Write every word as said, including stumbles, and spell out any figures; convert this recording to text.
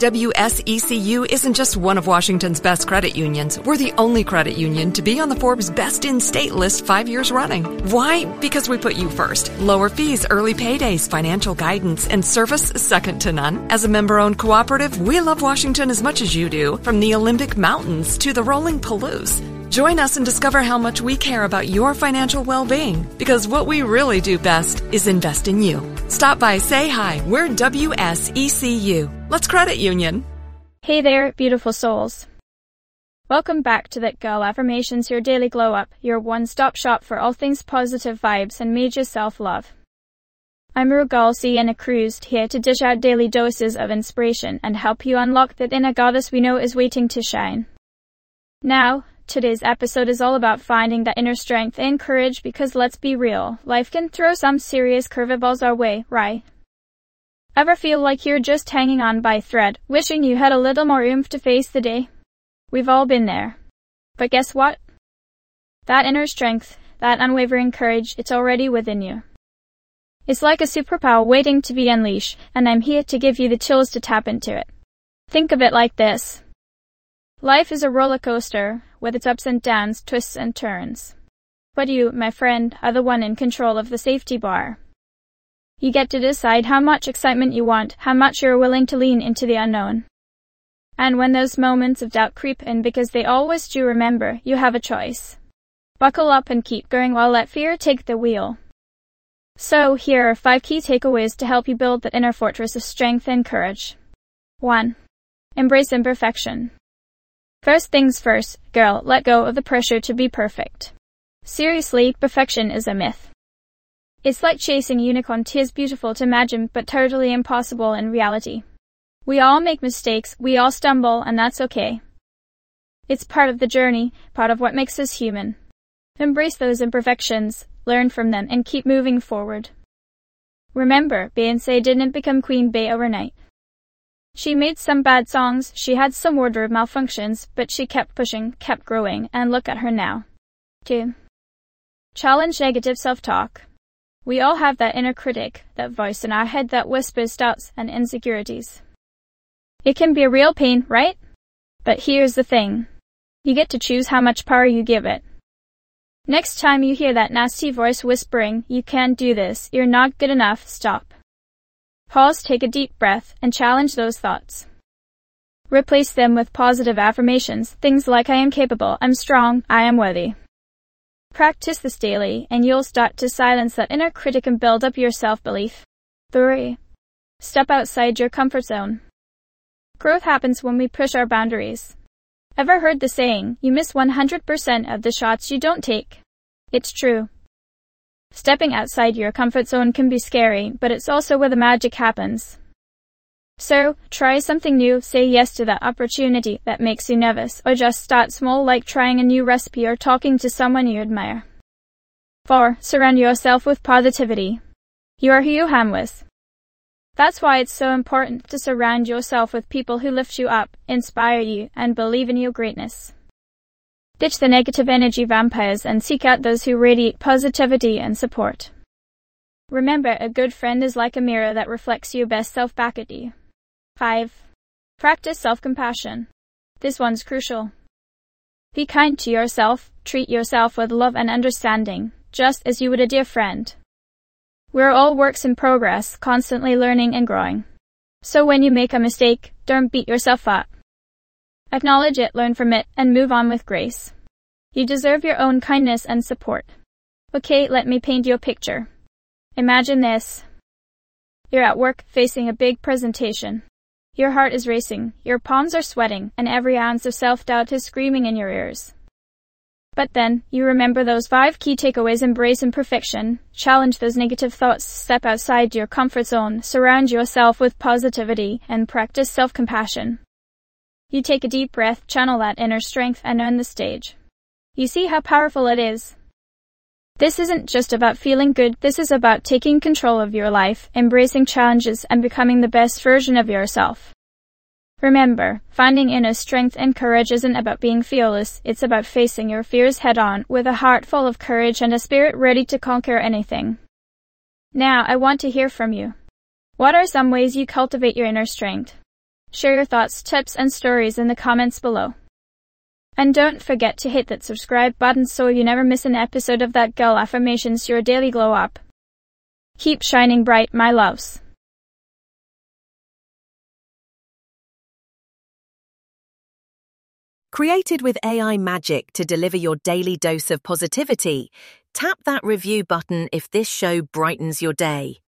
W S E C U isn't just one of Washington's best credit unions. We're the only credit union to be on the Forbes Best in State list five years running. Why? Because we put you first. Lower fees, early paydays, financial guidance, and service second to none. As a member-owned cooperative, we love Washington as much as you do, from the Olympic Mountains to the rolling Palouse. Join us and discover how much we care about your financial well-being, because what we really do best is invest in you. Stop by, say hi. We're W S E C U. Let's credit union. Hey there, beautiful souls. Welcome back to That Girl Affirmations, your daily glow-up, your one-stop shop for all things positive vibes and major self-love. I'm Rugal Sienna Cruz, here to dish out daily doses of inspiration and help you unlock that inner goddess we know is waiting to shine. Now, today's episode is all about finding that inner strength and courage, because let's be real, life can throw some serious curveballs our way, right? Ever feel like you're just hanging on by a thread, wishing you had a little more oomph to face the day? We've all been there. But guess what? That inner strength, that unwavering courage, it's already within you. It's like a superpower waiting to be unleashed, and I'm here to give you the tools to tap into it. Think of it like this. Life is a roller coaster, with its ups and downs, twists and turns. But you, my friend, are the one in control of the safety bar. You get to decide how much excitement you want, how much you're willing to lean into the unknown. And when those moments of doubt creep in, because they always do, remember, you have a choice. Buckle up and keep going while let fear take the wheel. So, here are five key takeaways to help you build that inner fortress of strength and courage. one. Embrace imperfection. First things first, girl, let go of the pressure to be perfect. Seriously, perfection is a myth. It's like chasing a unicorn. Tis beautiful to imagine, but totally impossible in reality. We all make mistakes, we all stumble, and that's okay. It's part of the journey, part of what makes us human. Embrace those imperfections, learn from them, and keep moving forward. Remember, Beyoncé didn't become Queen Bey overnight. She made some bad songs, she had some wardrobe malfunctions, but she kept pushing, kept growing, and look at her now. two. Challenge negative self-talk. We all have that inner critic, that voice in our head that whispers doubts and insecurities. It can be a real pain, right? But here's the thing. You get to choose how much power you give it. Next time you hear that nasty voice whispering, "You can't do this, you're not good enough," stop. Pause, take a deep breath, and challenge those thoughts. Replace them with positive affirmations, things like "I am capable, I'm strong, I am worthy." Practice this daily, and you'll start to silence that inner critic and build up your self-belief. three. Step outside your comfort zone. Growth happens when we push our boundaries. Ever heard the saying, you miss one hundred percent of the shots you don't take? It's true. Stepping outside your comfort zone can be scary, but it's also where the magic happens. So, try something new, say yes to that opportunity that makes you nervous, or just start small, like trying a new recipe or talking to someone you admire. four. Surround yourself with positivity. You are who you hang with. That's why it's so important to surround yourself with people who lift you up, inspire you, and believe in your greatness. Ditch the negative energy vampires and seek out those who radiate positivity and support. Remember, a good friend is like a mirror that reflects your best self back at you. five. Practice self-compassion. This one's crucial. Be kind to yourself, treat yourself with love and understanding, just as you would a dear friend. We're all works in progress, constantly learning and growing. So when you make a mistake, don't beat yourself up. Acknowledge it, learn from it, and move on with grace. You deserve your own kindness and support. Okay, let me paint you a picture. Imagine this. You're at work, facing a big presentation. Your heart is racing, your palms are sweating, and every ounce of self-doubt is screaming in your ears. But then, you remember those five key takeaways: embrace imperfection, challenge those negative thoughts, step outside your comfort zone, surround yourself with positivity, and practice self-compassion. You take a deep breath, channel that inner strength, and earn the stage. You see how powerful it is? This isn't just about feeling good, this is about taking control of your life, embracing challenges, and becoming the best version of yourself. Remember, finding inner strength and courage isn't about being fearless, it's about facing your fears head-on, with a heart full of courage and a spirit ready to conquer anything. Now, I want to hear from you. What are some ways you cultivate your inner strength? Share your thoughts, tips, and stories in the comments below. And don't forget to hit that subscribe button so you never miss an episode of That Girl Affirmations, your daily glow up. Keep shining bright, my loves. Created with A I magic to deliver your daily dose of positivity, tap that review button if this show brightens your day.